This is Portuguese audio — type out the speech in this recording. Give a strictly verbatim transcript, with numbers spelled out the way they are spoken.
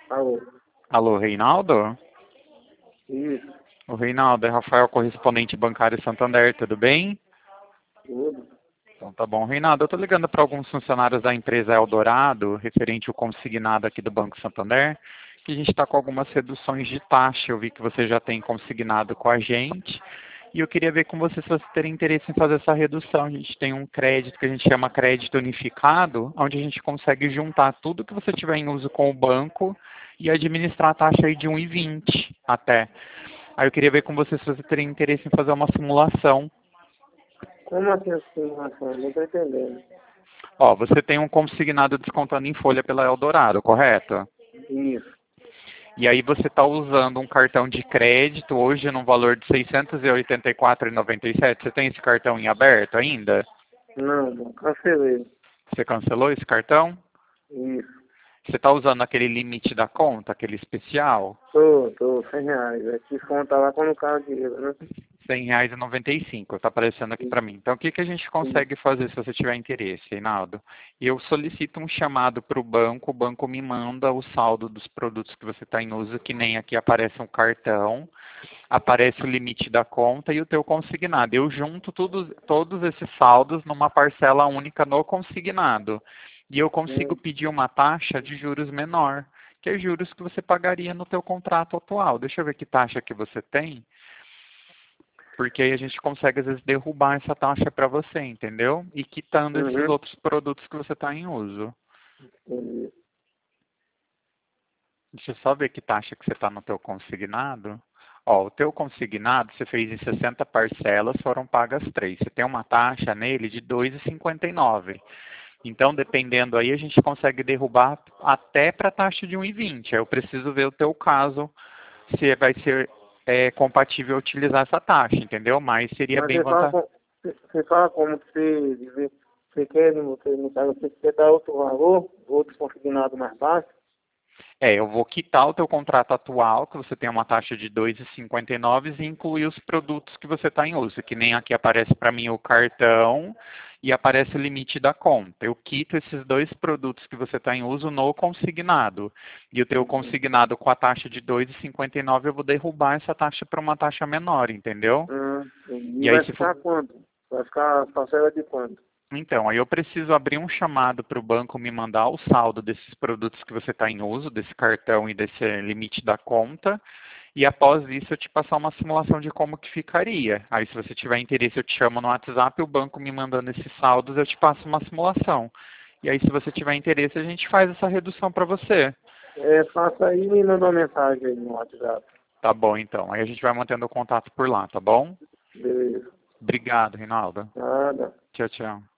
Alô? Alô, Reinaldo? Isso, O Reinaldo é Rafael, correspondente bancário Santander, tudo bem? tudo. Então tá bom. Reinaldo, eu tô ligando para alguns funcionários da empresa Eldorado, referente ao consignado aqui do Banco Santander, que a gente está com algumas reduções de taxa. Eu vi que você já tem consignado com a gente. E eu queria ver com você se você teria interesse em fazer essa redução. A gente tem um crédito que a gente chama crédito unificado, onde a gente consegue juntar tudo que você tiver em uso com o banco e administrar a taxa aí de um vírgula vinte até. Aí eu queria ver com você se você teria interesse em fazer uma simulação. Como assim a simulação? Não tô entendendo. Ó, você tem um consignado descontando em folha pela Eldorado, correto? Isso. E aí você está usando um cartão de crédito hoje no valor de seiscentos e oitenta e quatro reais e noventa e sete centavos. Você tem esse cartão em aberto ainda? Não, não, cancelei. Você cancelou esse cartão? Isso. Você está usando aquele limite da conta, aquele especial? Tô, tô, cem reais. Aqui conta lá quando o carro dinheiro, né? cem reais e noventa e cinco centavos, está aparecendo aqui para mim. Então, o que, que a gente Isso. consegue fazer se você tiver interesse, Reinaldo? Eu solicito um chamado para o banco, o banco me manda o saldo dos produtos que você está em uso, que nem aqui aparece um cartão, aparece o limite da conta e o teu consignado. Eu junto tudo, todos esses saldos numa parcela única no consignado. E eu consigo Hum. pedir uma taxa de juros menor, que é juros que você pagaria no teu contrato atual. Deixa eu ver que taxa que você tem. Porque aí a gente consegue, às vezes, derrubar essa taxa para você, entendeu? E quitando esses Uhum. outros produtos que você está em uso. Entendi. Deixa eu só ver que taxa que você está no teu consignado. Ó, o teu consignado, você fez em sessenta parcelas, foram pagas três. Você tem uma taxa nele de dois vírgula cinquenta e nove. Então, dependendo aí, a gente consegue derrubar até para a taxa de um vírgula vinte. Aí eu preciso ver o teu caso, se vai ser é, compatível utilizar essa taxa, entendeu? Mas seria Mas bem você fala, vantajoso. com, você você fala como que você, você você quer, você, no caso, você quer dar outro valor, outro consignado mais baixo? É, eu vou quitar o teu contrato atual, que você tem uma taxa de dois vírgula cinquenta e nove, e incluir os produtos que você está em uso, que nem aqui aparece para mim o cartão e aparece o limite da conta. Eu quito esses dois produtos que você está em uso no consignado. E o teu Uhum. consignado com a taxa de dois vírgula cinquenta e nove, eu vou derrubar essa taxa para uma taxa menor, entendeu? Hum, e E aí vai se for ficar quanto? Vai ficar parcela de quanto? Então, aí eu preciso abrir um chamado para o banco me mandar o saldo desses produtos que você está em uso, desse cartão e desse limite da conta. E após isso eu te passar uma simulação de como que ficaria. Aí se você tiver interesse eu te chamo no WhatsApp, o banco me mandando esses saldos, eu te passo uma simulação. E aí se você tiver interesse a gente faz essa redução para você. É, faça aí e me manda uma mensagem aí no WhatsApp. Tá bom então. Aí a gente vai mantendo o contato por lá, tá bom? Beleza. Obrigado, Rinaldo. Nada. Tchau, tchau.